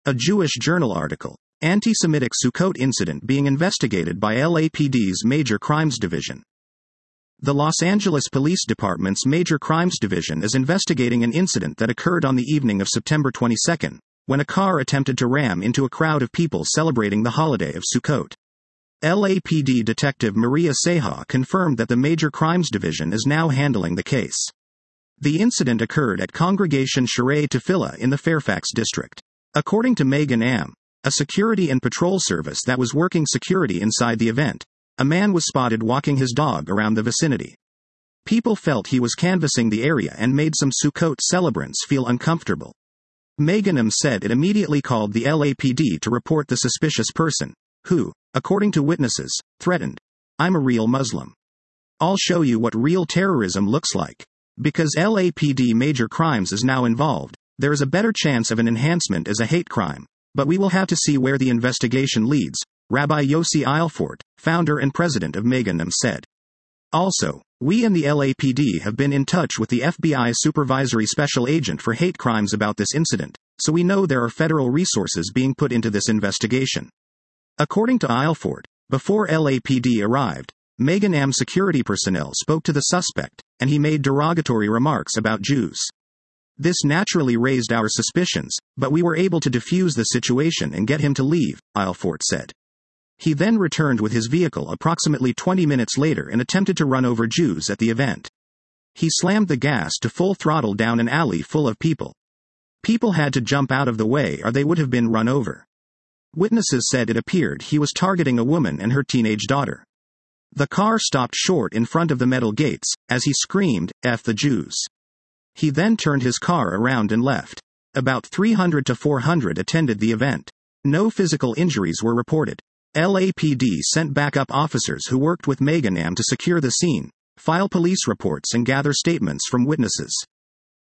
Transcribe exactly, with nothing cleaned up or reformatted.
A Jewish Journal article. Anti-Semitic Sukkot incident being investigated by L A P D's Major Crimes Division. The Los Angeles Police Department's Major Crimes Division is investigating an incident that occurred on the evening of September twenty-second, when a car attempted to ram into a crowd of people celebrating the holiday of Sukkot. L A P D Detective Maria Ceja confirmed that the Major Crimes Division is now handling the case. The incident occurred at Congregation Sharei Tefillah in the Fairfax district. According to Megan Am, a security and patrol service that was working security inside the event, a man was spotted walking his dog around the vicinity. People felt he was canvassing the area and made some Sukkot celebrants feel uncomfortable. Megan Am said it immediately called the L A P D to report the suspicious person, who, according to witnesses, threatened, "I'm a real Muslim. I'll show you what real terrorism looks like." Because L A P D Major Crimes is now involved, there is a better chance of an enhancement as a hate crime, but we will have to see where the investigation leads, Rabbi Yossi Eilfort, founder and president of Megan Am said. Also, we and the L A P D have been in touch with the F B I Supervisory Special Agent for Hate Crimes about this incident, so we know there are federal resources being put into this investigation. According to Eilfort, before L A P D arrived, Megan Am security personnel spoke to the suspect, and he made derogatory remarks about Jews. This naturally raised our suspicions, but we were able to defuse the situation and get him to leave, Eilfort said. He then returned with his vehicle approximately twenty minutes later and attempted to run over Jews at the event. He slammed the gas to full throttle down an alley full of people. People had to jump out of the way or they would have been run over. Witnesses said it appeared he was targeting a woman and her teenage daughter. The car stopped short in front of the metal gates, as he screamed, "F the Jews." He then turned his car around and left. About three hundred to four hundred attended the event. No physical injuries were reported. L A P D sent backup officers who worked with Megan Am to secure the scene, file police reports and gather statements from witnesses.